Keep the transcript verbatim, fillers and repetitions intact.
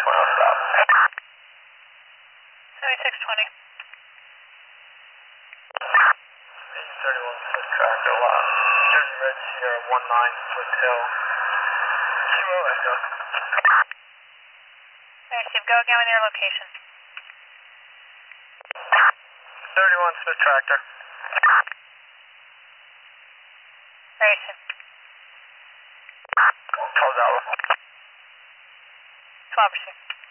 twenty stop. seventy-six twenty. eight thirty-one Smith Tractor lot. Certain Red Sierra one nine Foothill. Kilo Echo. Alright, Steve, go again with your location. thirty-one Smith Tractor. Very soon. Close out. twelve percent.